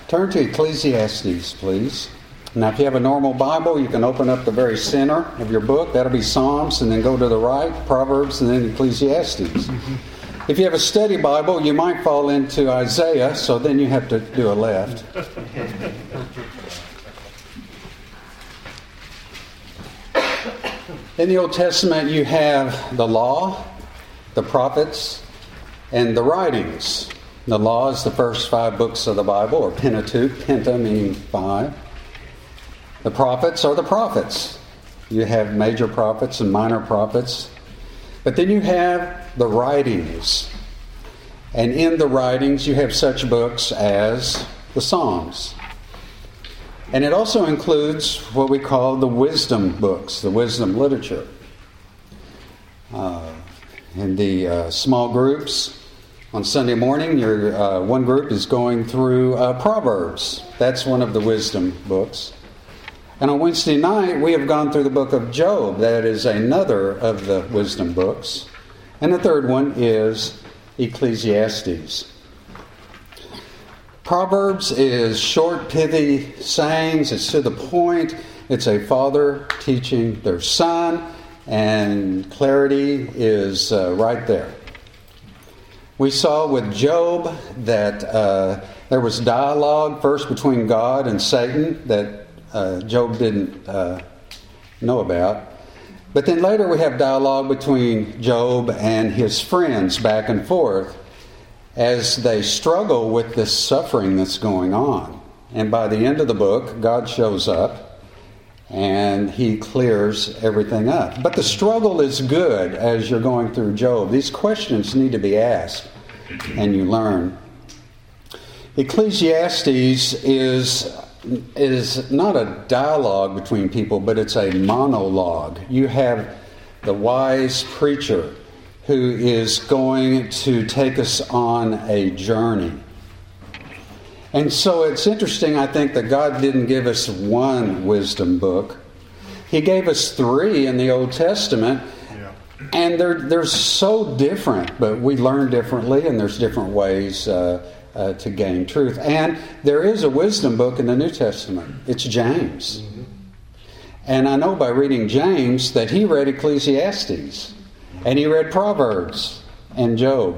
Turn to Ecclesiastes, please. Now, if you have a normal Bible, you can open up the very center of your book. That'll be Psalms, and then go to the right, Proverbs, and then Ecclesiastes. If you have a study Bible, you might fall into Isaiah, so then you have to do a left. In the Old Testament, you have the law, the prophets, and the writings. The law is the first 5 books of the Bible, or Pentateuch, penta meaning 5. The prophets are the prophets. You have major prophets and minor prophets. But then you have the writings. And in the writings, you have such books as the Psalms. And it also includes what we call the wisdom books, the wisdom literature. In the small groups, on Sunday morning, your one group is going through Proverbs. That's one of the wisdom books. And on Wednesday night, we have gone through the book of Job. That is another of the wisdom books. And the third one is Ecclesiastes. Proverbs is short, pithy sayings. It's to the point. It's a father teaching their son, and clarity is right there. We saw with Job that there was dialogue first between God and Satan that Job didn't know about. But then later we have dialogue between Job and his friends back and forth as they struggle with this suffering that's going on. And by the end of the book, God shows up and he clears everything up. But the struggle is good as you're going through Job. These questions need to be asked and you learn. Ecclesiastes is not a dialogue between people, but it's a monologue. You have the wise preacher who is going to take us on a journey. And so it's interesting, I think, that God didn't give us one wisdom book. He gave us 3 in the Old Testament, and they're so different, but we learn differently, and there's different ways to gain truth. And there is a wisdom book in the New Testament. It's James. And I know by reading James that he read Ecclesiastes. And he read Proverbs and Job.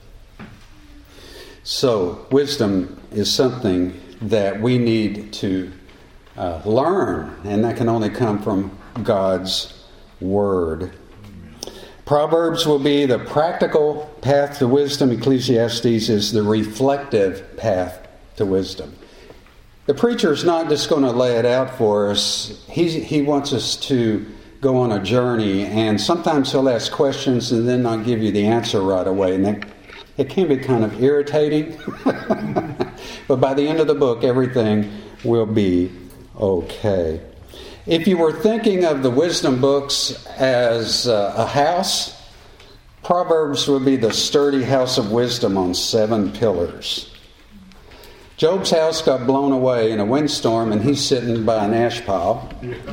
So, wisdom is something that we need to learn. And that can only come from God's Word. Proverbs will be the practical path to wisdom. Ecclesiastes is the reflective path to wisdom. The preacher is not just going to lay it out for us. He wants us to go on a journey, and sometimes he'll ask questions and then not give you the answer right away. And it can be kind of irritating. But by the end of the book, everything will be okay. If you were thinking of the wisdom books as a house, Proverbs would be the sturdy house of wisdom on 7 pillars. Job's house got blown away in a windstorm, and he's sitting by an ash pile.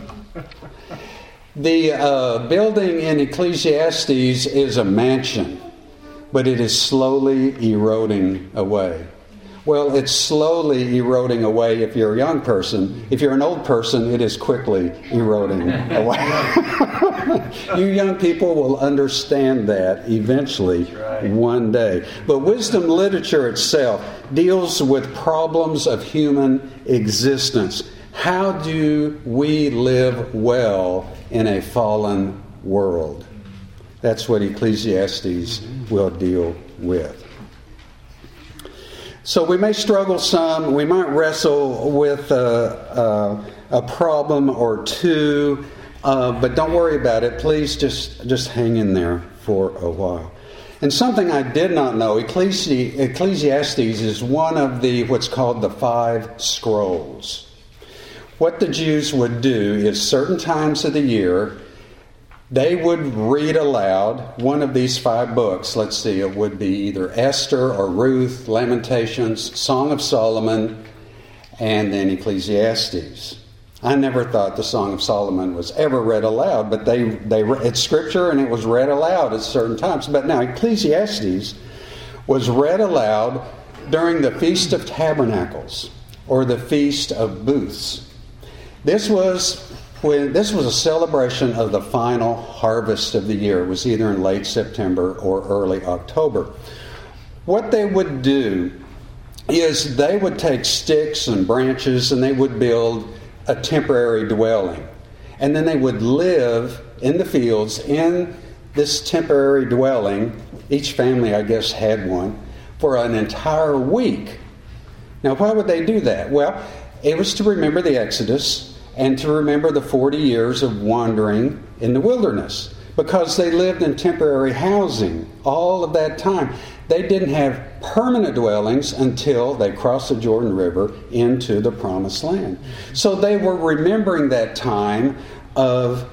The building in Ecclesiastes is a mansion, but it is slowly eroding away. Well, it's slowly eroding away if you're a young person. If you're an old person, it is quickly eroding away. You young people will understand that eventually one day. But wisdom literature itself deals with problems of human existence. How do we live well in a fallen world? That's what Ecclesiastes will deal with. So we may struggle some. We might wrestle with a problem or two, but don't worry about it. Please just hang in there for a while. And something I did not know, Ecclesiastes is one of what's called the 5 scrolls. What the Jews would do is certain times of the year, they would read aloud one of these 5 books. Let's see, it would be either Esther or Ruth, Lamentations, Song of Solomon, and then Ecclesiastes. I never thought the Song of Solomon was ever read aloud, but it's scripture and it was read aloud at certain times. But now Ecclesiastes was read aloud during the Feast of Tabernacles. or the Feast of Booths. This was a celebration of the final harvest of the year. It was either in late September or early October. What they would do is they would take sticks and branches and they would build a temporary dwelling. And then they would live in the fields in this temporary dwelling. Each family, I guess, had one for an entire week. Now, why would they do that? Well, it was to remember the Exodus and to remember the 40 years of wandering in the wilderness, because they lived in temporary housing all of that time. They didn't have permanent dwellings until they crossed the Jordan River into the Promised Land. So they were remembering that time of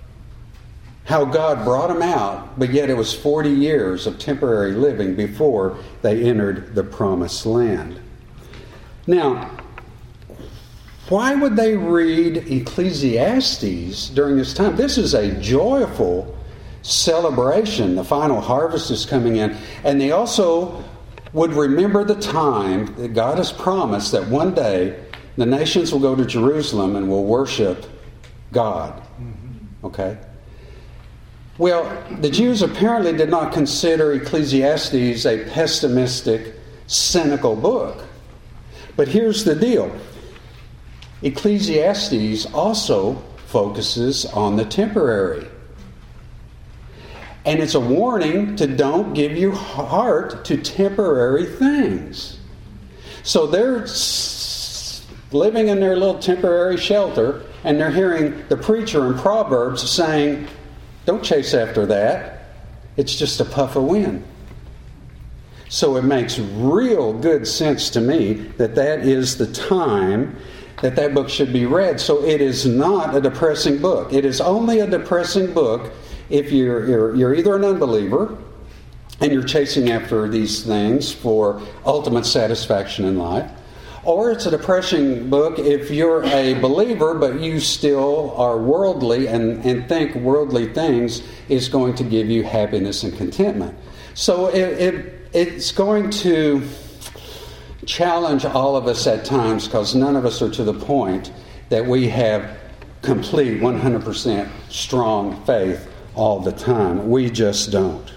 how God brought them out, but yet it was 40 years of temporary living before they entered the Promised Land. Now, why would they read Ecclesiastes during this time? This is a joyful celebration. The final harvest is coming in. And they also would remember the time that God has promised that one day the nations will go to Jerusalem and will worship God. Okay? Well, the Jews apparently did not consider Ecclesiastes a pessimistic, cynical book. But here's the deal. Ecclesiastes also focuses on the temporary. And it's a warning to don't give your heart to temporary things. So they're living in their little temporary shelter, and they're hearing the preacher in Proverbs saying, don't chase after that. It's just a puff of wind. So it makes real good sense to me that that is the time that book should be read. So it is not a depressing book. It is only a depressing book if you're either an unbeliever and you're chasing after these things for ultimate satisfaction in life, or it's a depressing book if you're a believer but you still are worldly and think worldly things is going to give you happiness and contentment. So it's going to challenge all of us at times, because none of us are to the point that we have complete 100% strong faith all the time. We just don't.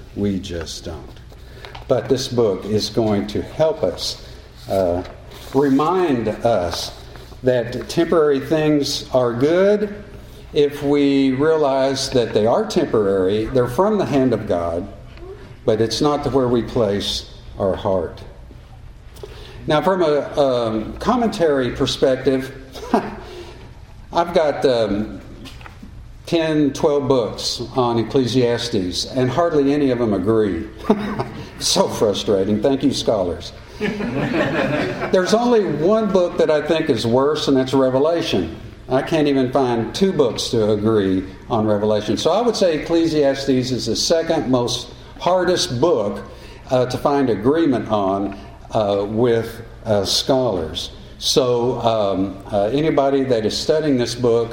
But this book is going to help us, remind us that temporary things are good if we realize that they are temporary. They're from the hand of God, but it's not where we place our heart. Now, from a commentary perspective, I've got 10, 12 books on Ecclesiastes, and hardly any of them agree. So frustrating. Thank you, scholars. There's only one book that I think is worse, and that's Revelation. I can't even find 2 books to agree on Revelation. So I would say Ecclesiastes is the second most hardest book to find agreement on with scholars. So anybody that is studying this book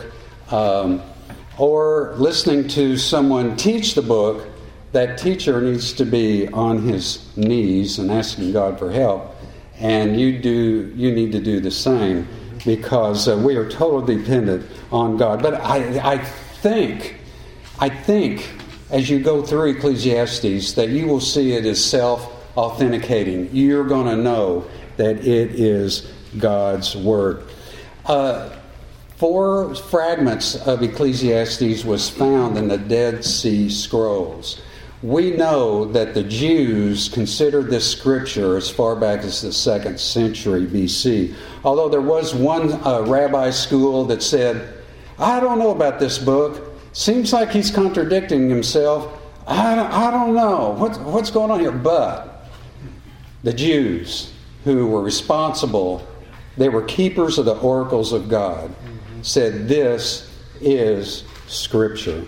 or listening to someone teach the book, that teacher needs to be on his knees and asking God for help. And you need to do the same, because we are totally dependent on God. But I think as you go through Ecclesiastes that you will see it as self-authenticating. You're going to know that it is God's Word. 4 fragments of Ecclesiastes was found in the Dead Sea Scrolls. We know that the Jews considered this scripture as far back as the 2nd century BC. Although there was one rabbi school that said, I don't know about this book. Seems like he's contradicting himself. I don't know. What's going on here? But the Jews, who were responsible, they were keepers of the oracles of God, said this is Scripture.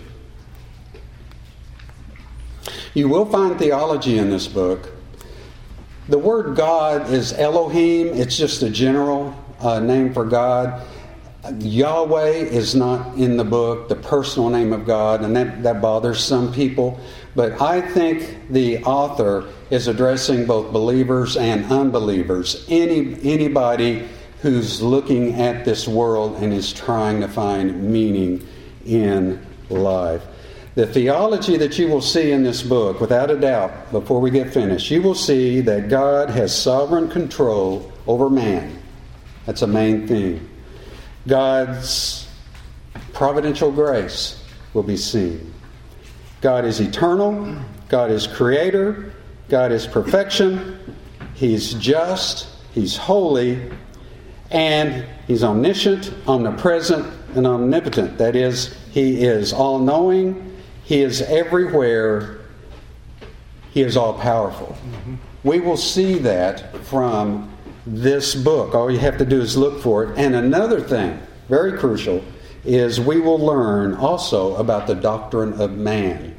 You will find theology in this book. The word God is Elohim. It's just a general name for God. Yahweh is not in the book, the personal name of God, and that bothers some people. But I think the author is addressing both believers and unbelievers. Anybody who's looking at this world and is trying to find meaning in life. The theology that you will see in this book, without a doubt, before we get finished, you will see that God has sovereign control over man. That's a main theme. God's providential grace will be seen. God is eternal. God is creator. God is perfection. He's just. He's holy. And He's omniscient, omnipresent, and omnipotent. That is, He is all-knowing. He is everywhere. He is all-powerful. We will see that from this book. All you have to do is look for it. And another thing, very crucial, is we will learn also about the doctrine of man.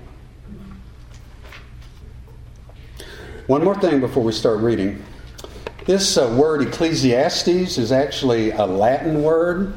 One more thing before we start reading. This word Ecclesiastes is actually a Latin word.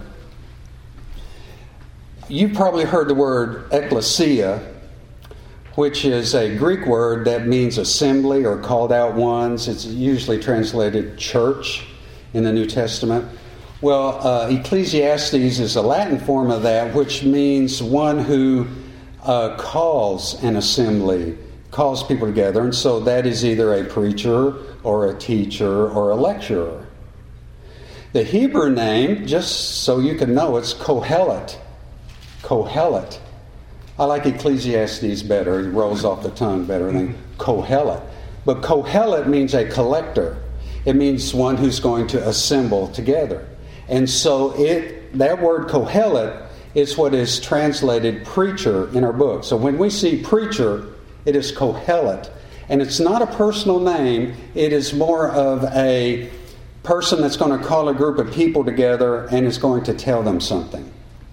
You've probably heard the word ecclesia, which is a Greek word that means assembly or called out ones. It's usually translated church in the New Testament. Well, Ecclesiastes is a Latin form of that, which means one who calls an assembly, calls people together. And so that is either a preacher or a teacher or a lecturer. The Hebrew name, just so you can know, it's Kohelet. Kohelet. I like Ecclesiastes better. It rolls off the tongue better than Kohelet. But Kohelet means a collector. It means one who's going to assemble together. And so that word Kohelet is what is translated preacher in our book. So when we see preacher, it is Kohelet. And it's not a personal name. It is more of a person that's going to call a group of people together and is going to tell them something.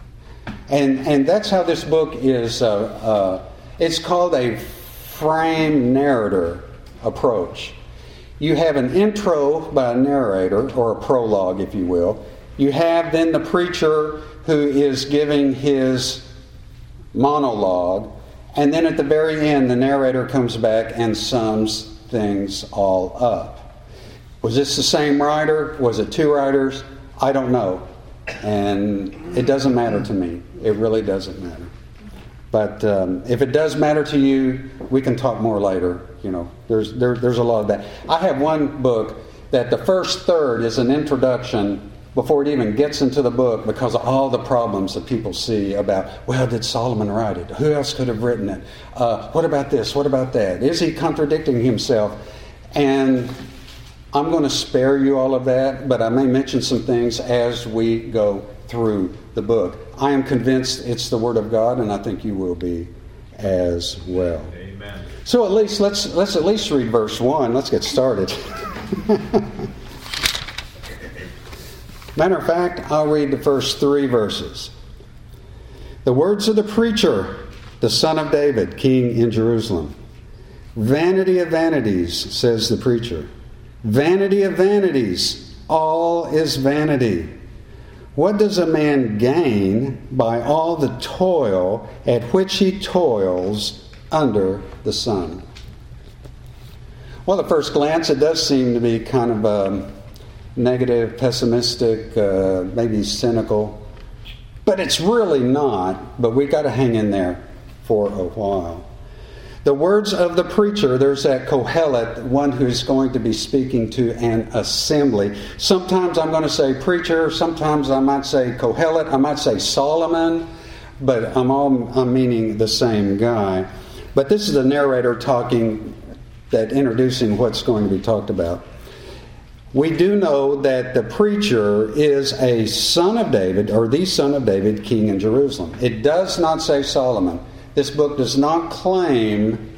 And that's how this book is. It's called a frame narrator approach. You have an intro by a narrator, or a prologue, if you will. You have then the preacher who is giving his monologue. And then at the very end, the narrator comes back and sums things all up. Was this the same writer? Was it two writers? I don't know. And it doesn't matter to me. It really doesn't matter. But if it does matter to you, we can talk more later. You know, there's a lot of that. I have one book that the first third is an introduction before it even gets into the book, because of all the problems that people see about, well, did Solomon write it? Who else could have written it? What about this? What about that? Is he contradicting himself? And I'm going to spare you all of that, but I may mention some things as we go through the book. I am convinced it's the Word of God, and I think you will be as well. Amen. So at least let's at least read verse 1. Let's get started. Matter of fact, I'll read the first 3 verses. The words of the preacher, the son of David, king in Jerusalem. Vanity of vanities, says the preacher. Vanity of vanities, all is vanity. What does a man gain by all the toil at which he toils under the sun? Well, at first glance, it does seem to be kind of negative, pessimistic, maybe cynical. But it's really not. But we've got to hang in there for a while. The words of the preacher, there's that Kohelet, one who's going to be speaking to an assembly. Sometimes I'm going to say preacher, sometimes I might say Kohelet, I might say Solomon, but I'm meaning the same guy. But this is the narrator talking, introducing what's going to be talked about. We do know that the preacher is a son of David, or the son of David, king in Jerusalem. It does not say Solomon. This book does not claim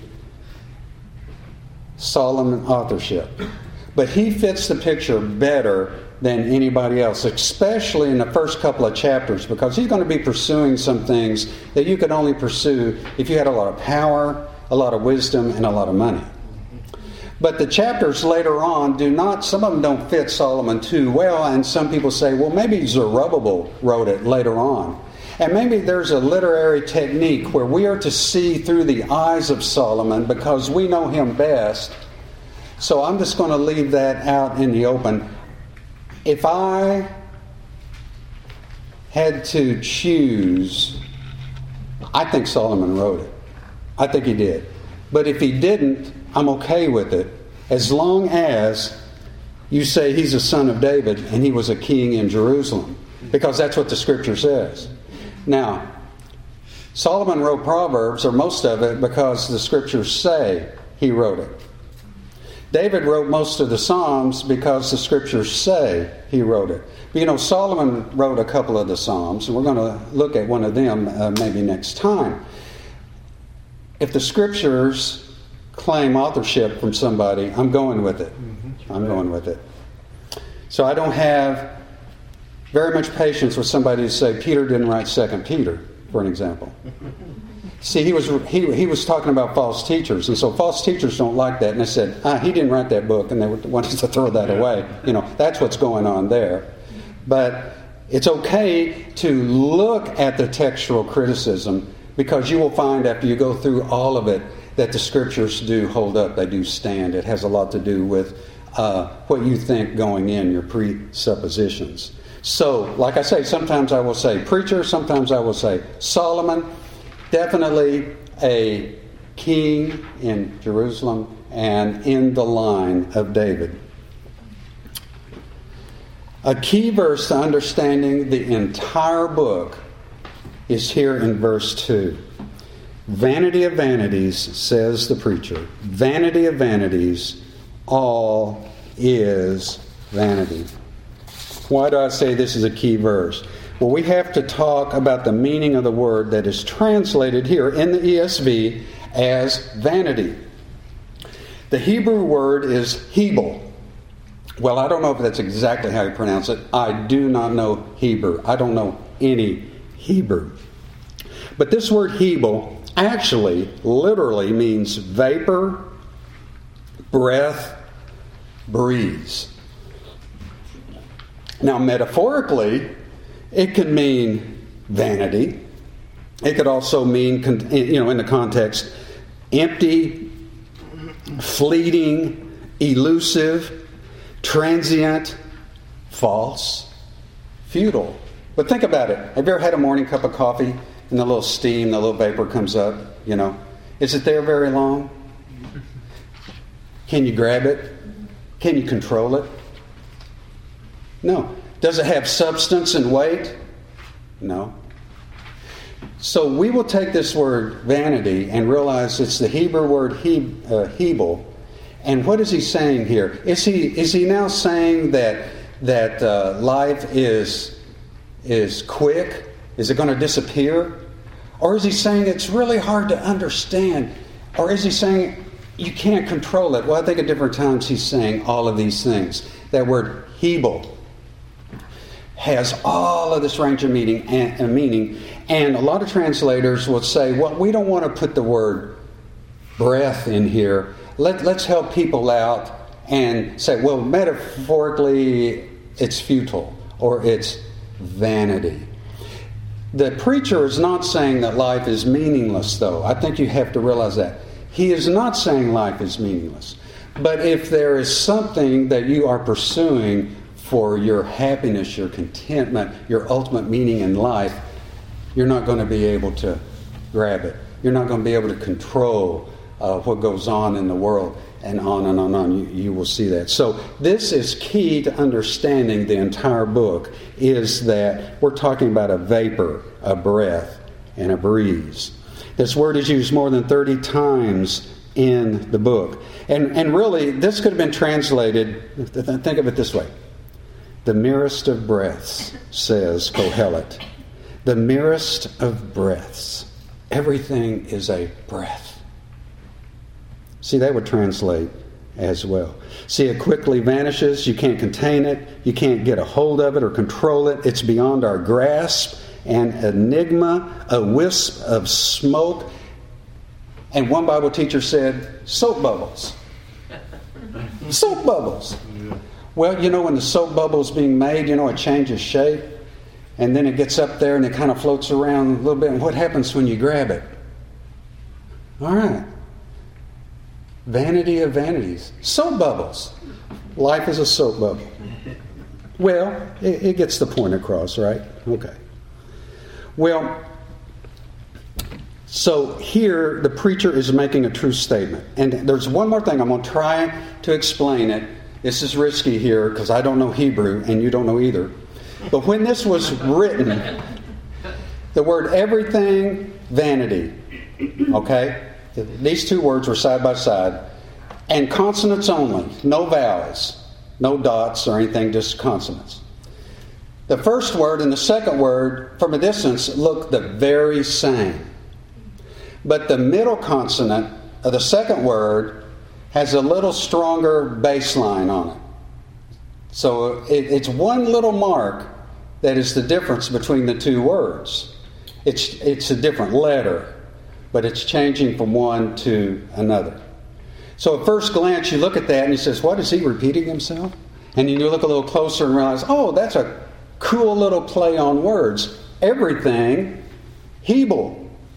Solomon authorship. But he fits the picture better than anybody else, especially in the first couple of chapters, because he's going to be pursuing some things that you could only pursue if you had a lot of power, a lot of wisdom, and a lot of money. But the chapters later on some of them don't fit Solomon too well, and some people say, well, maybe Zerubbabel wrote it later on. And maybe there's a literary technique where we are to see through the eyes of Solomon because we know him best. So I'm just going to leave that out in the open. If I had to choose, I think Solomon wrote it. I think he did. But if he didn't, I'm okay with it, as long as you say he's a son of David and he was a king in Jerusalem, because that's what the Scripture says. Now, Solomon wrote Proverbs, or most of it, because the Scriptures say he wrote it. David wrote most of the Psalms because the Scriptures say he wrote it. But Solomon wrote a couple of the Psalms, and we're going to look at one of them maybe next time. If the Scriptures claim authorship from somebody, I'm going with it. I'm going with it. So I don't have very much patience with somebody to say Peter didn't write 2 Peter, for an example. See, he was talking about false teachers, and so false teachers don't like that, and they said, he didn't write that book, and they wanted to throw that away. That's what's going on there. But it's okay to look at the textual criticism, because you will find after you go through all of it that the Scriptures do hold up, they do stand. It has a lot to do with what you think going in, your presuppositions. So, like I say, sometimes I will say preacher, sometimes I will say Solomon. Definitely a king in Jerusalem and in the line of David. A key verse to understanding the entire book is here in verse 2. Vanity of vanities, says the preacher. Vanity of vanities, all is vanity. Why do I say this is a key verse? Well, we have to talk about the meaning of the word that is translated here in the ESV as vanity. The Hebrew word is hebel. Well, I don't know if that's exactly how you pronounce it. I do not know Hebrew. I don't know any Hebrew. But this word hebel actually literally means vapor, breath, breeze. Now, metaphorically, it can mean vanity. It could also mean, in the context, empty, fleeting, elusive, transient, false, futile. But think about it. Have you ever had a morning cup of coffee and the little steam, the little vapor comes up? Is it there very long? Can you grab it? Can you control it? No. Does it have substance and weight? No. So we will take this word vanity and realize it's the Hebrew word hebel. And what is he saying here? Is he now saying that life is quick? Is it going to disappear? Or is he saying it's really hard to understand? Or is he saying you can't control it? Well, I think at different times he's saying all of these things. That word hebel has all of this range of meaning, and a lot of translators will say, well, we don't want to put the word breath in here. Let's help people out and say, well, metaphorically, it's futile or it's vanity. The preacher is not saying that life is meaningless, though. I think you have to realize that. He is not saying life is meaningless. But if there is something that you are pursuing for your happiness, your contentment, your ultimate meaning in life, you're not going to be able to grab it. You're not going to be able to control what goes on in the world, and on and on and on. You will see that. So this is key to understanding the entire book, is that we're talking about a vapor, a breath, and a breeze. This word is used more than 30 times in the book. And really, this could have been translated, think of it this way. The merest of breaths, says Kohelet. The merest of breaths. Everything is a breath. See, that would translate as well. See, it quickly vanishes. You can't contain it. You can't get a hold of it or control it. It's beyond our grasp. An enigma, a wisp of smoke. And one Bible teacher said, soap bubbles. Soap bubbles. Well, when the soap bubble's being made, it changes shape. And then it gets up there and it kind of floats around a little bit. And what happens when you grab it? All right. Vanity of vanities. Soap bubbles. Life is a soap bubble. Well, it gets the point across, right? Okay. Well, so here the preacher is making a true statement. And there's one more thing. I'm going to try to explain it. This is risky here because I don't know Hebrew and you don't know either. But when this was written, the word everything, vanity. Okay? These two words were side by side. And consonants only. No vowels. No dots or anything, just consonants. The first word and the second word, from a distance, look the very same. But the middle consonant of the second word has a little stronger baseline on it. So it's one little mark that is the difference between the two words. It's a different letter, but it's changing from one to another. So at first glance, you look at that and he says, what, is he repeating himself? And then you look a little closer and realize, oh, that's a cool little play on words. Everything, Hebel.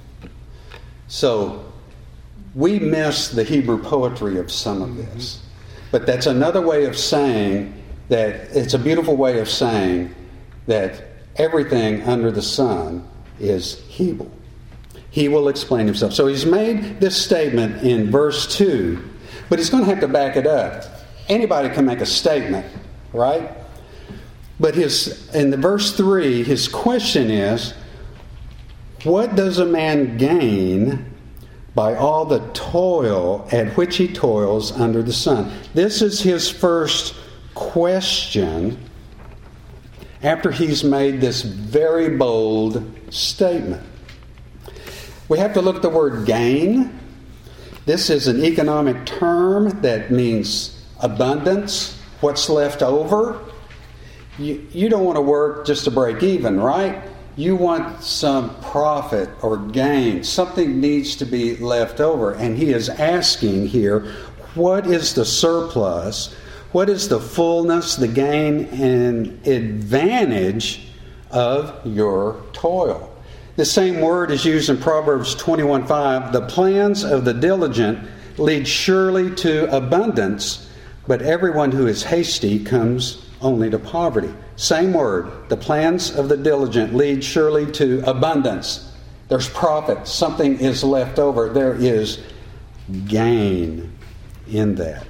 So we miss the Hebrew poetry of some of this. But that's another way of saying that it's a beautiful way of saying that everything under the sun is Hebel. He will explain himself. So he's made this statement in verse 2, but he's going to have to back it up. Anybody can make a statement, right? But in the verse 3, his question is, what does a man gain by all the toil at which he toils under the sun? This is his first question after he's made this very bold statement. We have to look at the word gain. This is an economic term that means abundance, what's left over. You don't want to work just to break even, right? You want some profit or gain. Something needs to be left over. And he is asking here, what is the surplus? What is the fullness, the gain, and advantage of your toil? The same word is used in Proverbs 21:5. The plans of the diligent lead surely to abundance, but everyone who is hasty comes only to poverty. Same word. The plans of the diligent lead surely to abundance. There's profit. Something is left over. There is gain in that.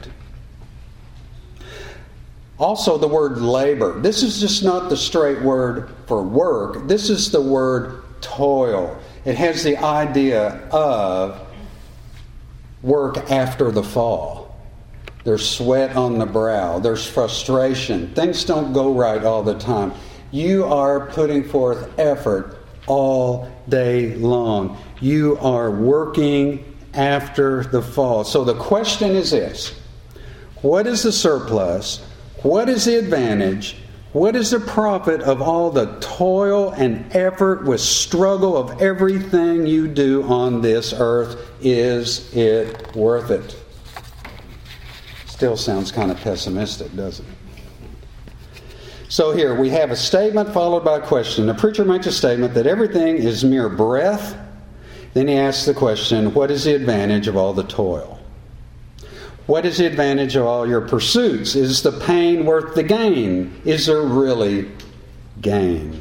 Also, the word labor. This is just not the straight word for work. This is the word toil. It has the idea of work after the fall. There's sweat on the brow. There's frustration. Things don't go right all the time. You are putting forth effort all day long. You are working after the fall. So the question is this. What is the surplus? What is the advantage? What is the profit of all the toil and effort with struggle of everything you do on this earth? Is it worth it? Still sounds kind of pessimistic, doesn't it? So here we have a statement followed by a question. The preacher makes a statement that everything is mere breath. Then he asks the question, what is the advantage of all the toil? What is the advantage of all your pursuits? Is the pain worth the gain? Is there really gain?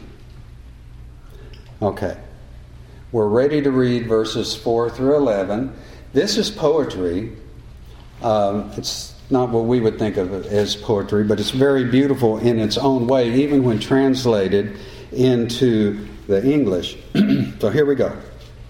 Okay. We're ready to read verses 4 through 11. This is poetry. It's not what we would think of as poetry, but it's very beautiful in its own way, even when translated into the English. So here we go.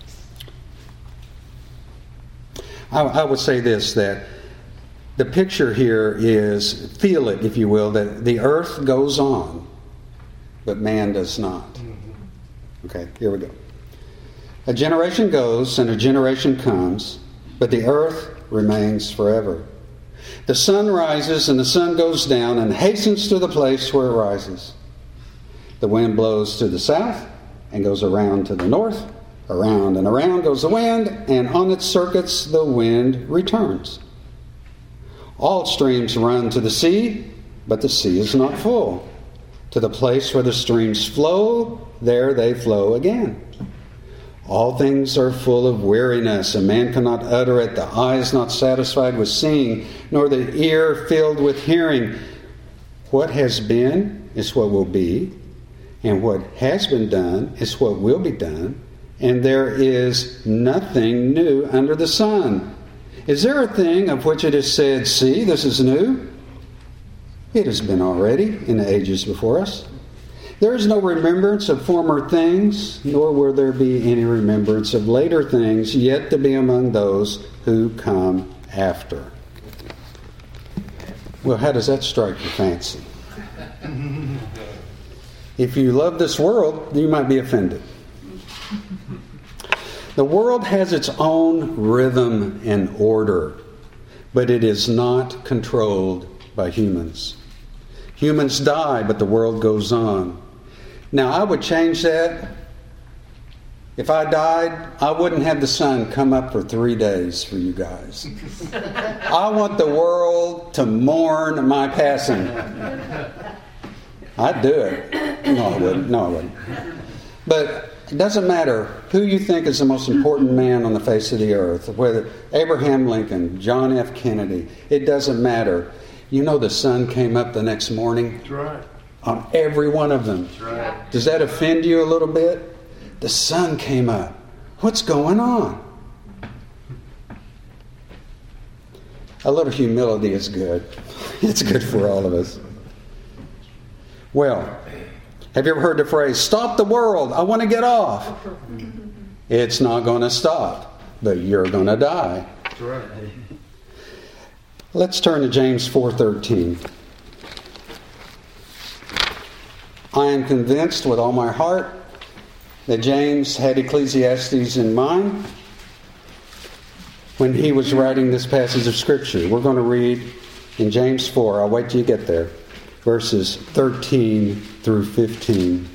I would say this, that the picture here is, feel it, if you will, that the earth goes on, but man does not. Okay, here we go. A generation goes and a generation comes, but the earth remains forever. The sun rises and the sun goes down and hastens to the place where it rises. The wind blows to the south and goes around to the north. Around and around goes the wind, and on its circuits the wind returns. All streams run to the sea, but the sea is not full. To the place where the streams flow, there they flow again. All things are full of weariness, and man cannot utter it. The eye is not satisfied with seeing, nor the ear filled with hearing. What has been is what will be, and what has been done is what will be done, and there is nothing new under the sun. Is there a thing of which it is said, see, this is new? It has been already in the ages before us. There is no remembrance of former things, nor will there be any remembrance of later things yet to be among those who come after. Well, how does that strike your fancy? If you love this world, you might be offended. The world has its own rhythm and order, but it is not controlled by humans. Humans die, but the world goes on. Now, I would change that. If I died, I wouldn't have the sun come up for 3 days for you guys. I want the world to mourn my passing. I'd do it. No, I wouldn't. But it doesn't matter who you think is the most important man on the face of the earth, whether Abraham Lincoln, John F. Kennedy, it doesn't matter. You know the sun came up the next morning? That's right. On every one of them. That's right. Does that offend you a little bit? The sun came up. What's going on? A little humility is good. It's good for all of us. Well, have you ever heard the phrase, stop the world, I want to get off? It's not going to stop, but you're going to die. That's right. Let's turn to James 4:13. I am convinced with all my heart that James had Ecclesiastes in mind when he was writing this passage of Scripture. We're going to read in James 4, I'll wait till you get there, verses 13 through 15.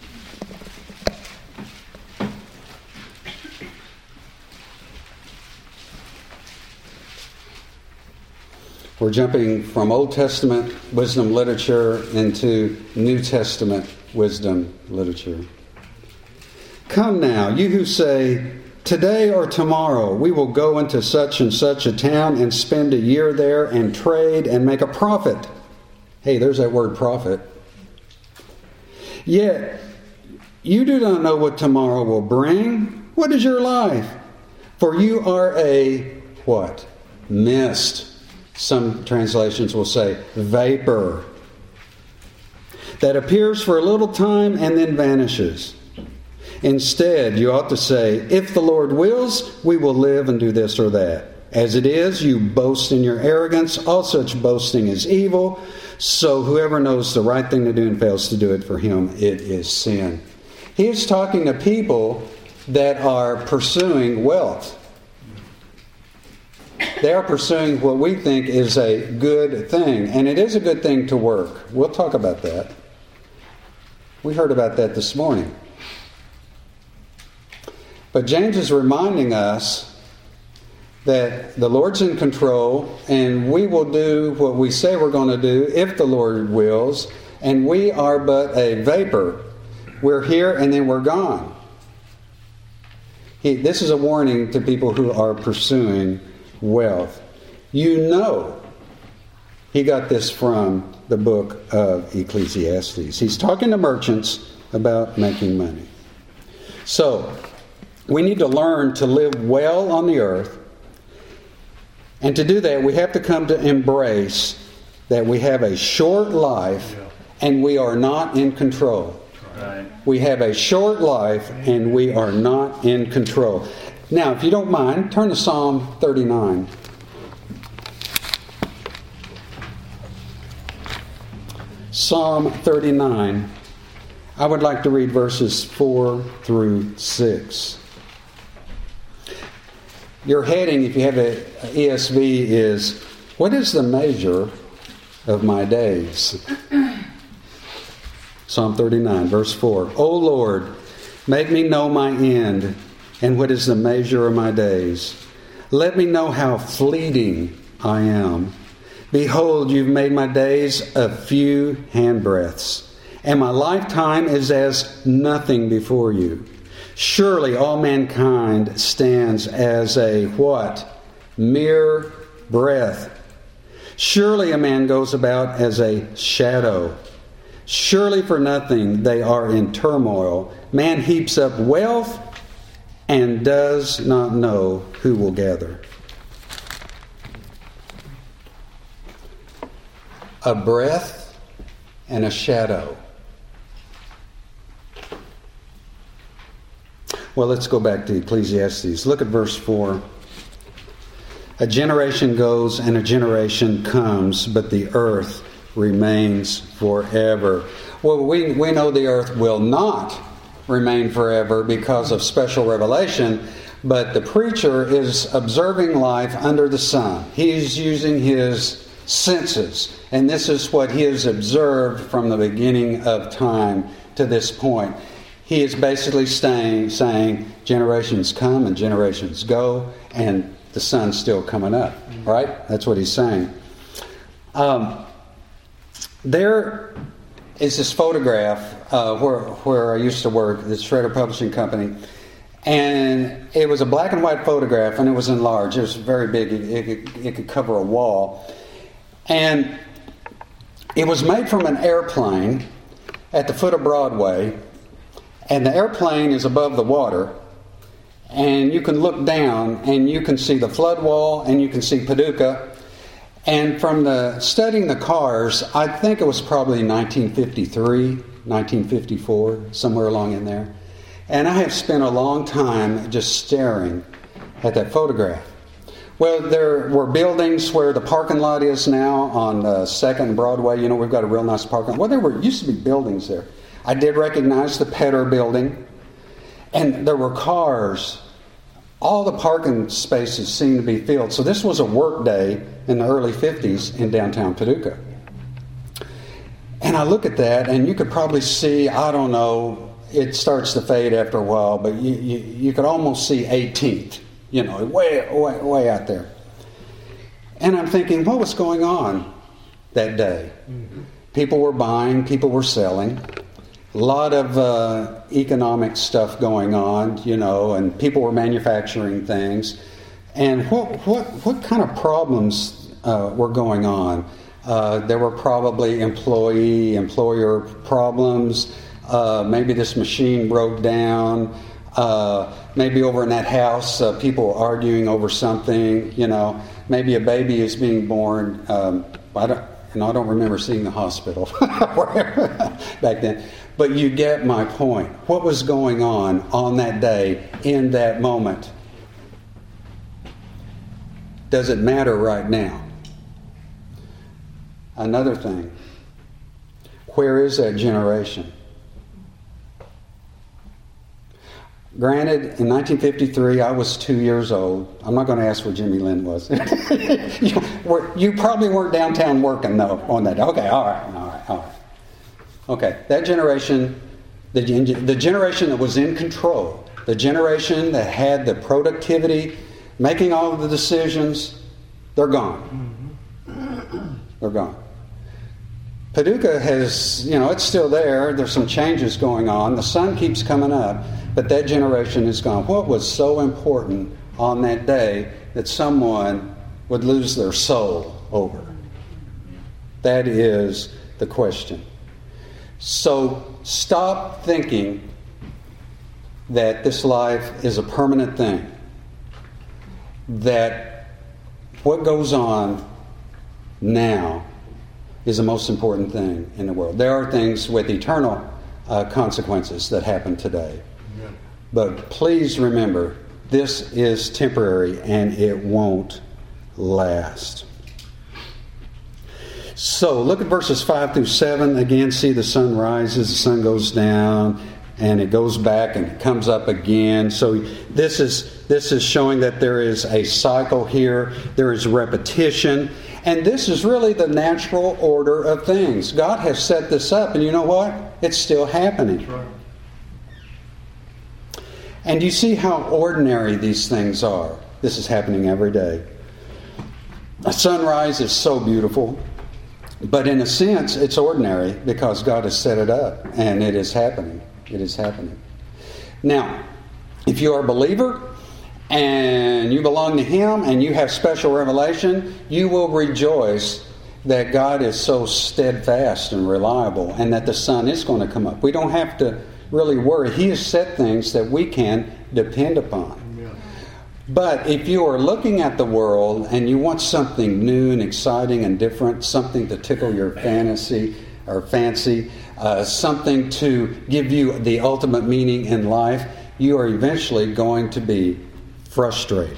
We're jumping from Old Testament wisdom literature into New Testament wisdom literature. Come now, you who say, today or tomorrow we will go into such and such a town and spend a year there and trade and make a profit. Hey, there's that word profit. Yet, you do not know what tomorrow will bring. What is your life? For you are a, what? Mist. Some translations will say vapor. That appears for a little time and then vanishes. Instead, you ought to say, if the Lord wills, we will live and do this or that. As it is, you boast in your arrogance. All such boasting is evil. So whoever knows the right thing to do and fails to do it, for him it is sin. He is talking to people that are pursuing wealth. They are pursuing what we think is a good thing. And it is a good thing to work. We'll talk about that. We heard about that this morning. But James is reminding us that the Lord's in control, and we will do what we say we're going to do if the Lord wills, and we are but a vapor. We're here and then we're gone. This is a warning to people who are pursuing wealth. You know, he got this from the book of Ecclesiastes. He's talking to merchants about making money. So, we need to learn to live well on the earth. And to do that, we have to come to embrace that we have a short life and we are not in control. Right. We have a short life and we are not in control. Now, if you don't mind, turn to Psalm 39. Psalm 39. I would like to read verses 4 through 6. Your heading, if you have an ESV, is, what is the measure of my days? Psalm 39, verse 4. O Lord, make me know my end, and what is the measure of my days. Let me know how fleeting I am. Behold, you've made my days a few handbreadths, and my lifetime is as nothing before you. Surely all mankind stands as a what? Mere breath. Surely a man goes about as a shadow. Surely for nothing they are in turmoil. Man heaps up wealth and does not know who will gather. A breath and a shadow. Well, let's go back to Ecclesiastes. Look at verse 4. A generation goes and a generation comes, but the earth remains forever. Well, we know the earth will not remain forever because of special revelation, but the preacher is observing life under the sun. He's using his senses, and this is what he has observed from the beginning of time to this point. He is basically saying generations come and generations go, and the sun's still coming up, right? That's what he's saying. There is this photograph where I used to work, the Shredder Publishing Company, and it was a black and white photograph, and it was enlarged. It was very big. It could cover a wall. And it was made from an airplane at the foot of Broadway, and the airplane is above the water, and you can look down and you can see the flood wall and you can see Paducah. And from studying the cars, I think it was probably 1953, 1954, somewhere along in there. And I have spent a long time just staring at that photograph. Well, there were buildings where the parking lot is now on 2nd and Broadway. You know, we've got a real nice parking lot. Well, used to be buildings there. I did recognize the Petter building. And there were cars. All the parking spaces seemed to be filled. So this was a work day in the early 50s in downtown Paducah. And I look at that, and you could probably see, I don't know, it starts to fade after a while, but you could almost see 18th, you know, way out there. And I'm thinking, what was going on that day? Mm-hmm. People were buying, people were selling. A lot of economic stuff going on, you know, and people were manufacturing things. And what kind of problems were going on? There were probably employer problems. Maybe this machine broke down. Maybe over in that house, people were arguing over something. You know, maybe a baby is being born. I don't remember seeing the hospital back then. But you get my point. What was going on that day, in that moment? Does it matter right now? Another thing. Where is that generation? Granted, in 1953, I was 2 years old. I'm not going to ask where Jimmy Lynn was. You probably weren't downtown working, though, on that. Okay, all right. Okay, that generation, the generation that was in control, the generation that had the productivity, making all of the decisions, they're gone. They're gone. Paducah has, it's still there. There's some changes going on. The sun keeps coming up, but that generation is gone. What was so important on that day that someone would lose their soul over? That is the question. So stop thinking that this life is a permanent thing, that what goes on now is the most important thing in the world. There are things with eternal consequences that happen today. Yeah. But please remember, this is temporary and it won't last. So look at verses 5 through 7. Again, see the sun rises, the sun goes down, and it goes back and it comes up again. So this is showing that there is a cycle here. There is repetition. And this is really the natural order of things. God has set this up, and you know what? It's still happening. That's right. And you see how ordinary these things are. This is happening every day. A sunrise is so beautiful. But in a sense, it's ordinary because God has set it up, and it is happening. It is happening. Now, if you are a believer and you belong to Him and you have special revelation, you will rejoice that God is so steadfast and reliable and that the sun is going to come up. We don't have to really worry. He has set things that we can depend upon. But if you are looking at the world and you want something new and exciting and different, something to tickle your fancy, something to give you the ultimate meaning in life, you are eventually going to be frustrated.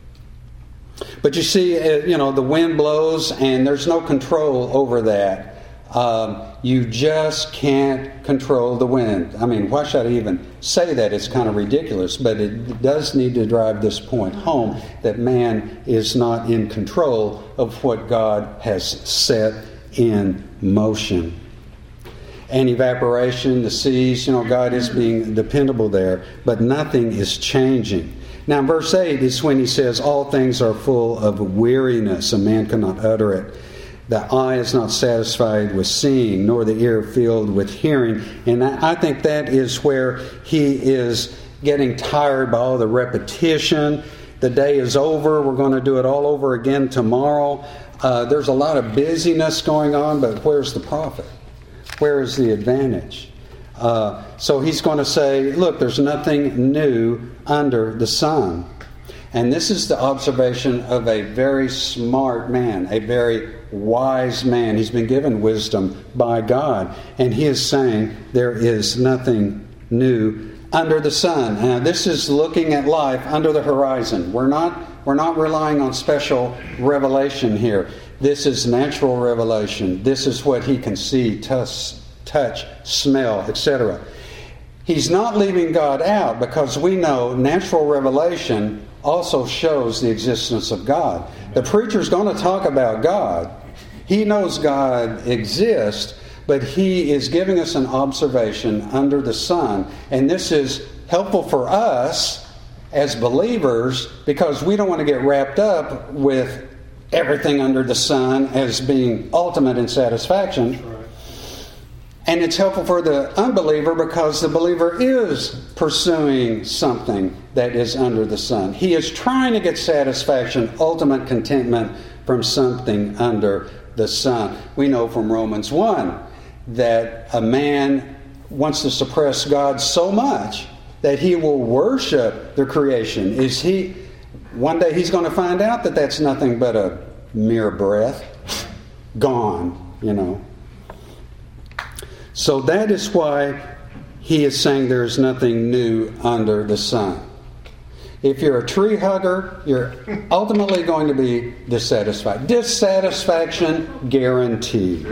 But you see, the wind blows and there's no control over that. You just can't control the wind. I mean, why should I even say that? It's kind of ridiculous, but it does need to drive this point home that man is not in control of what God has set in motion. And evaporation, the seas, God is being dependable there, but nothing is changing. Now, verse 8 is when he says, all things are full of weariness, a man cannot utter it. The eye is not satisfied with seeing, nor the ear filled with hearing. And I think that is where he is getting tired by all the repetition. The day is over. We're going to do it all over again tomorrow. There's a lot of busyness going on, but where's the profit? Where is the advantage? So he's going to say, look, there's nothing new under the sun. And this is the observation of a very smart man, a very wise man. He's been given wisdom by God. And he is saying there is nothing new under the sun. Now, this is looking at life under the horizon. We're not relying on special revelation here. This is natural revelation. This is what he can see, touch, smell, etc. He's not leaving God out because we know natural revelation also shows the existence of God. The preacher's going to talk about God. He knows God exists, but he is giving us an observation under the sun. And this is helpful for us as believers because we don't want to get wrapped up with everything under the sun as being ultimate in satisfaction. And it's helpful for the unbeliever because the believer is pursuing something that is under the sun. He is trying to get satisfaction, ultimate contentment from something under the sun. We know from Romans 1 that a man wants to suppress God so much that he will worship the creation. One day he's going to find out that that's nothing but a mere breath. Gone, So that is why he is saying there is nothing new under the sun. If you're a tree hugger, you're ultimately going to be dissatisfied. Dissatisfaction guaranteed.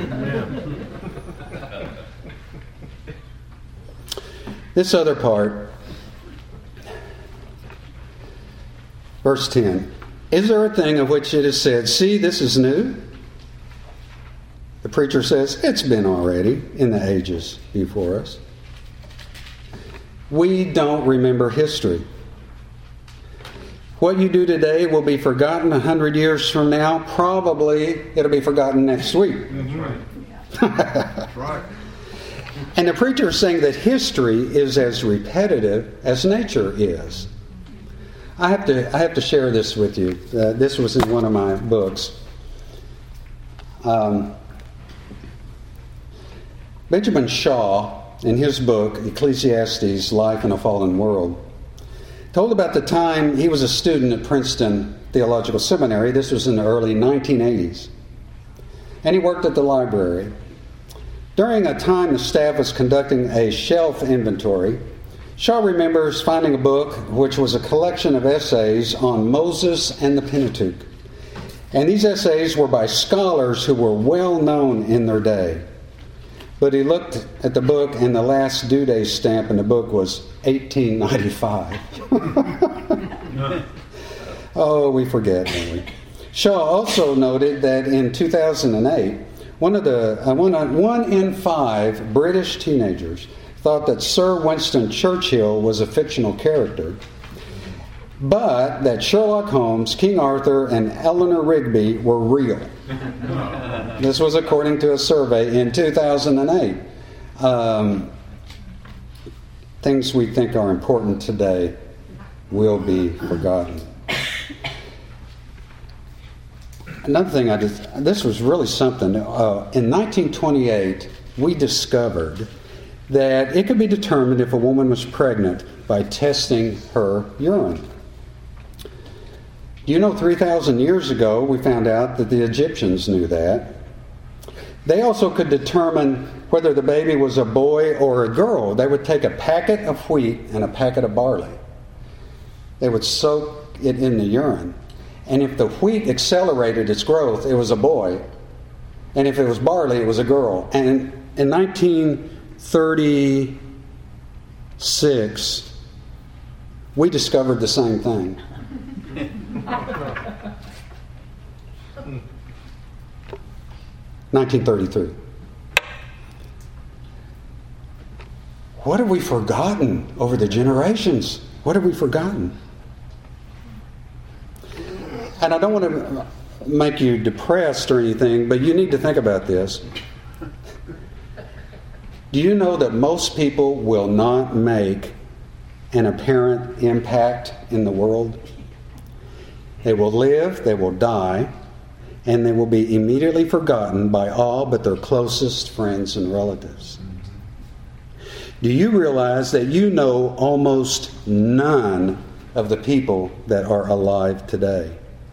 This other part, verse 10. Is there a thing of which it is said, see, this is new? The preacher says, it's been already in the ages before us. We don't remember history. What you do today will be forgotten 100 years from now. Probably it'll be forgotten next week. That's right. That's right. And the preacher is saying that history is as repetitive as nature is. I have to share this with you. This was in one of my books. Benjamin Shaw, in his book, Ecclesiastes, Life in a Fallen World, told about the time he was a student at Princeton Theological Seminary. This was in the early 1980s. And he worked at the library. During a time the staff was conducting a shelf inventory, Shaw remembers finding a book which was a collection of essays on Moses and the Pentateuch. And these essays were by scholars who were well known in their day. But he looked at the book, and the last due date stamp in the book was 1895. Oh, we forget, don't we? Shaw also noted that in 2008, one in 5 British teenagers thought that Sir Winston Churchill was a fictional character, but that Sherlock Holmes, King Arthur, and Eleanor Rigby were real. This was according to a survey in 2008. Things we think are important today will be forgotten. another thing this was really something. In 1928, we discovered that it could be determined if a woman was pregnant by testing her urine. You know, 3,000 years ago, we found out that the Egyptians knew that. They also could determine whether the baby was a boy or a girl. They would take a packet of wheat and a packet of barley. They would soak it in the urine. And if the wheat accelerated its growth, it was a boy. And if it was barley, it was a girl. And in 1936, we discovered the same thing. 1933. What have we forgotten over the generations? What have we forgotten? And I don't want to make you depressed or anything, but you need to think about this. Do you know that most people will not make an apparent impact in the world? They will live, they will die, and they will be immediately forgotten by all but their closest friends and relatives. Do you realize that you know almost none of the people that are alive today?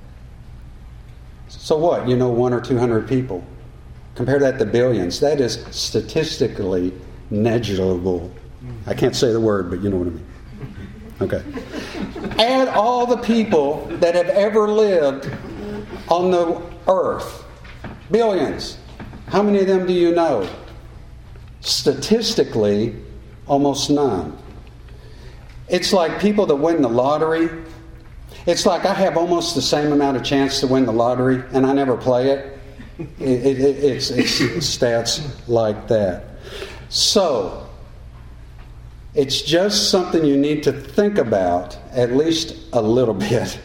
So what? You know 100 or 200 people. Compare that to billions. That is statistically negligible. I can't say the word, but you know what I mean. Okay. Add all the people that have ever lived on the earth. Billions. How many of them do you know? Statistically, almost none. It's like people that win the lottery. It's like I have almost the same amount of chance to win the lottery, and I never play it. It's stats like that. So, it's just something you need to think about at least a little bit.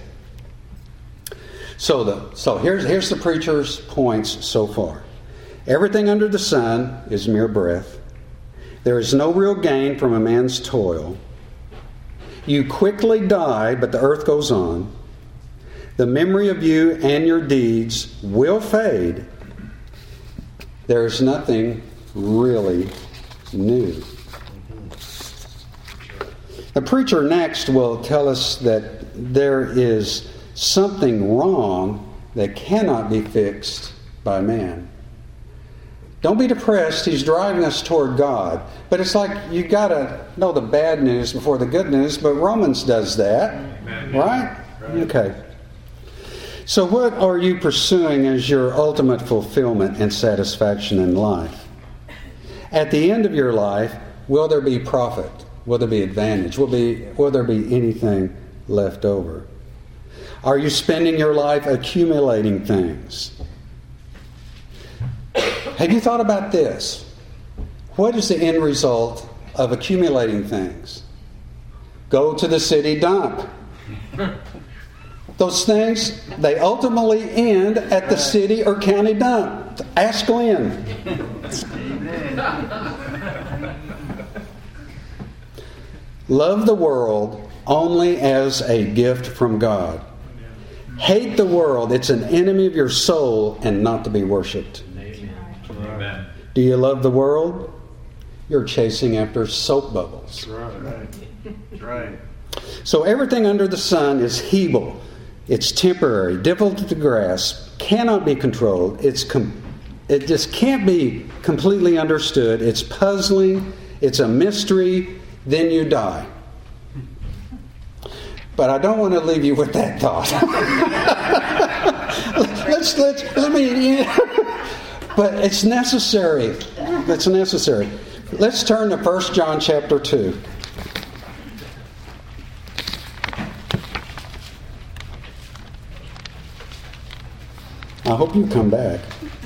So here's the preacher's points so far. Everything under the sun is mere breath. There is no real gain from a man's toil. You quickly die, but the earth goes on. The memory of you and your deeds will fade. There is nothing really new. The preacher next will tell us that there is something wrong that cannot be fixed by man. Don't be depressed. He's driving us toward God. But it's like you got to know the bad news before the good news, but Romans does that. Amen. Right? Okay. So what are you pursuing as your ultimate fulfillment and satisfaction in life? At the end of your life, will there be profit? Will there be advantage? Will there be anything left over? Are you spending your life accumulating things? Have you thought about this? What is the end result of accumulating things? Go to the city dump. Those things, they ultimately end at the city or county dump. Ask Glenn. Love the world only as a gift from God. Hate the world. It's an enemy of your soul and not to be worshipped. Amen. Do you love the world? You're chasing after soap bubbles. That's right. So everything under the sun is Hebel. It's temporary, difficult to grasp, cannot be controlled. It just can't be completely understood. It's puzzling. It's a mystery. Then you die. But I don't want to leave you with that thought. But it's necessary. It's necessary. Let's turn to 1 John chapter 2. I hope you come back.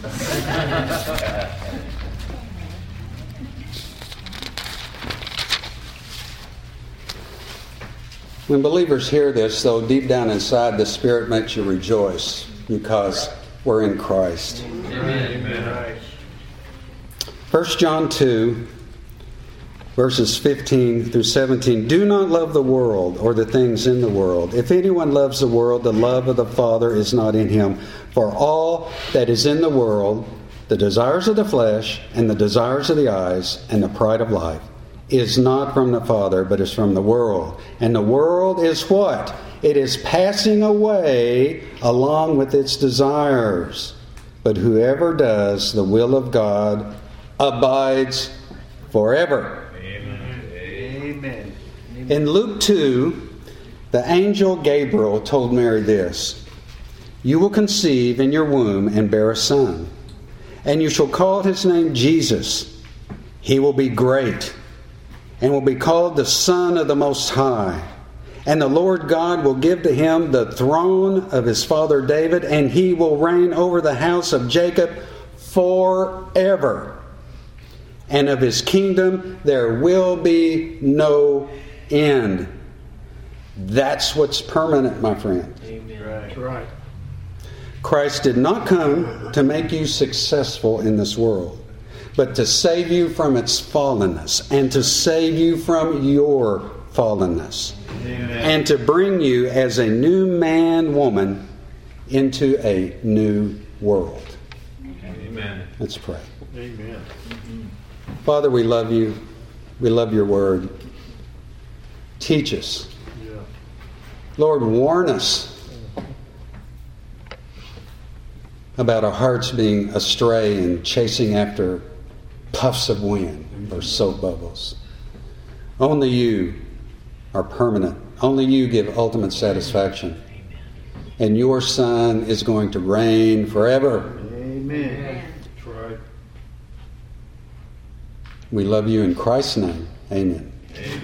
When believers hear this, though, deep down inside, the Spirit makes you rejoice because we're in Christ. Amen. 1 John 2, verses 15 through 17. Do not love the world or the things in the world. If anyone loves the world, the love of the Father is not in him. For all that is in the world, the desires of the flesh, and the desires of the eyes, and the pride of life, is not from the Father, but is from the world. And the world is what? It is passing away along with its desires. But whoever does the will of God abides forever. Amen. In Luke 2, the angel Gabriel told Mary this: "You will conceive in your womb and bear a son, and you shall call his name Jesus. He will be great and will be called the Son of the Most High. And the Lord God will give to him the throne of his father David, and he will reign over the house of Jacob forever. And of his kingdom there will be no end." That's what's permanent, my friend. Right. Right. Christ did not come to make you successful in this world, but to save you from its fallenness and to save you from your fallenness. Amen. And to bring you as a new man, woman, into a new world. Amen. Let's pray. Amen. Father, we love you. We love your word. Teach us. Yeah. Lord, warn us about our hearts being astray and chasing after puffs of wind or soap bubbles. Only you are permanent. Only you give ultimate satisfaction. And your Son is going to reign forever. Amen. That's right. We love you in Christ's name. Amen. Amen.